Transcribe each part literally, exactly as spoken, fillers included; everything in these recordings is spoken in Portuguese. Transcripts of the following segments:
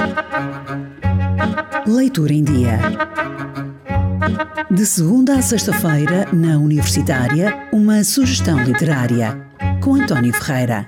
Leitura em Dia. De segunda a sexta-feira, na Universitária, uma sugestão literária, com António Ferreira.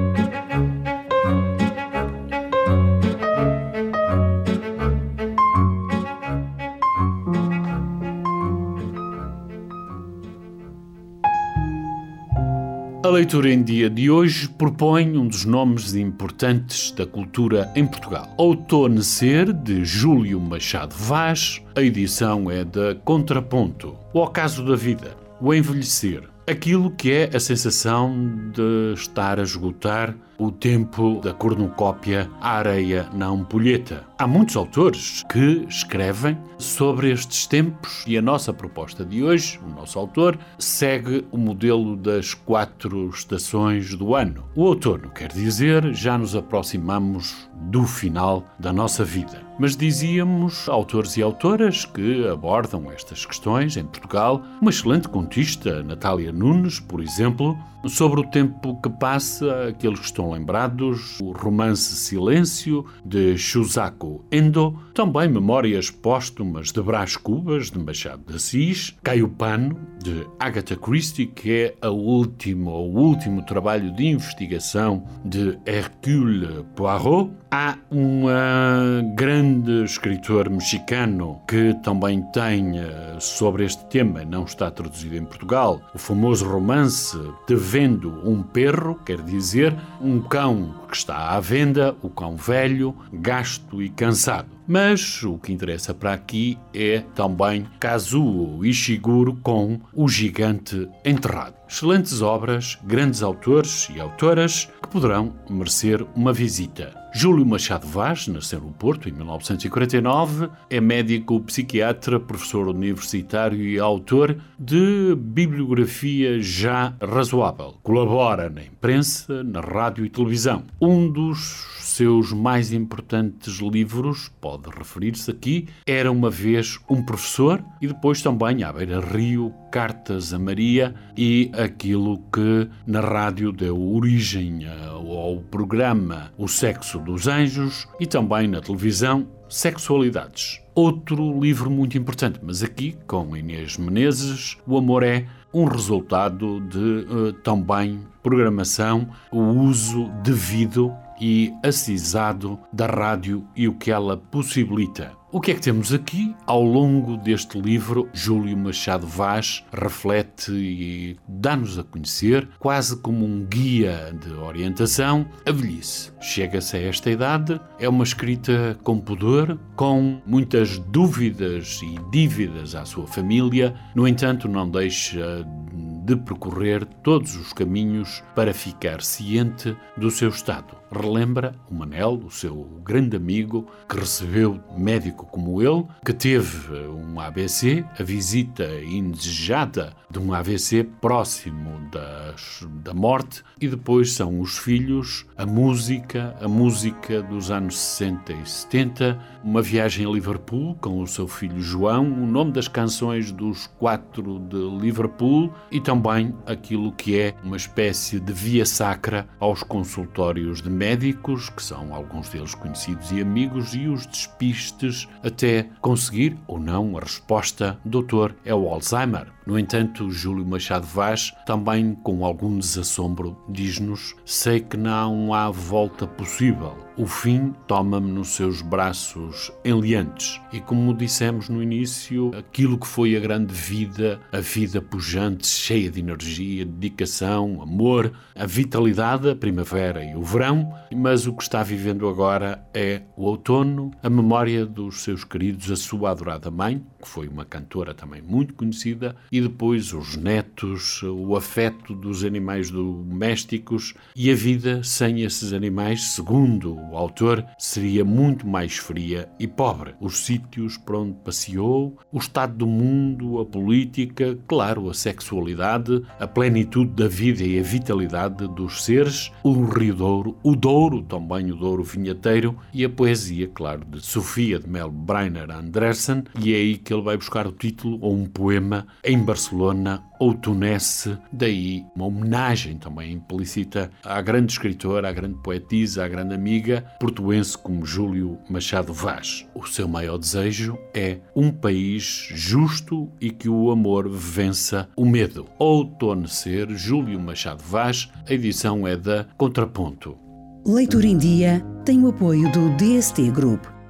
A leitura em dia de hoje propõe um dos nomes importantes da cultura em Portugal. Outonecer, de Júlio Machado Vaz. A edição é da Contraponto. O Ocaso da Vida. O Envelhecer. Aquilo que é a sensação de estar a esgotar o tempo da cornucópia à areia na ampulheta. Há muitos autores que escrevem sobre estes tempos e a nossa proposta de hoje, o nosso autor, segue o modelo das quatro estações do ano. O outono, quer dizer, já nos aproximamos do final da nossa vida. Mas dizíamos, autores e autoras que abordam estas questões em Portugal, uma excelente contista, Natália Nunes, por exemplo, sobre o tempo que passa, aqueles que estão lembrados, o romance Silêncio, de Shusaku Endo, também Memórias Póstumas de Brás Cubas, de Machado de Assis, Cai o Pano, de Agatha Christie, que é a última, o último trabalho de investigação de Hercule Poirot. Há um uh, grande escritor mexicano que também tem uh, sobre este tema, não está traduzido em Portugal, o famoso romance Devendo um Perro, quer dizer, um cão que está à venda, o cão velho, gasto e cansado. Mas o que interessa para aqui é também Kazuo Ishiguro com O Gigante Enterrado. Excelentes obras, grandes autores e autoras que poderão merecer uma visita. Júlio Machado Vaz nasceu no Porto em mil novecentos e quarenta e nove, é médico, psiquiatra, professor universitário e autor de bibliografia já razoável. Colabora na imprensa, na rádio e televisão. Um dos seus mais importantes livros, pode referir-se aqui, Era uma Vez um Professor, e depois também à Beira-Rio, Cartas a Maria e aquilo que na rádio deu origem ao programa O Sexo dos Anjos e também na televisão Sexualidades. Outro livro muito importante, mas aqui com Inês Menezes, O Amor é um resultado de uh, também programação, o uso devido e acisado da rádio e o que ela possibilita. O que é que temos aqui? Ao longo deste livro, Júlio Machado Vaz reflete e dá-nos a conhecer, quase como um guia de orientação, a velhice. Chega-se a esta idade, é uma escrita com pudor, com muitas dúvidas e dívidas à sua família, no entanto não deixa de percorrer todos os caminhos para ficar ciente do seu estado. Relembra o Manel, o seu grande amigo, que recebeu médico como ele, que teve um A V C, a visita indesejada de um A V C próximo das, da morte, e depois são os filhos, a música, a música dos anos sessenta e setenta, uma viagem a Liverpool com o seu filho João, o nome das canções dos quatro de Liverpool e também aquilo que é uma espécie de via sacra aos consultórios de médicos, que são alguns deles conhecidos e amigos, e os despistes até conseguir ou não a resposta: doutor, é o Alzheimer. No entanto, Júlio Machado Vaz, também com algum desassombro, diz-nos: sei que não há volta possível. O fim toma-me nos seus braços enleantes. E como dissemos no início, aquilo que foi a grande vida, a vida pujante, cheia de energia, dedicação, amor, a vitalidade, a primavera e o verão, mas o que está vivendo agora é o outono, a memória dos seus queridos, a sua adorada mãe, que foi uma cantora também muito conhecida, e depois os netos, o afeto dos animais domésticos e a vida sem esses animais, segundo o autor, seria muito mais fria e pobre. Os sítios por onde passeou, o estado do mundo, a política, claro, a sexualidade, a plenitude da vida e a vitalidade dos seres, o Rio Douro, o Douro, também o Douro vinheteiro, e a poesia, claro, de Sofia de Mello Breyner Andressen, e é aí que que ele vai buscar o título ou um poema em Barcelona ou Tunece, daí uma homenagem também implícita à grande escritora, à grande poetisa, à grande amiga portuense como Júlio Machado Vaz. O seu maior desejo é um país justo e que o amor vença o medo. Outonecer, Júlio Machado Vaz, a edição é da Contraponto. Leitura em Dia tem o apoio do D S T Group,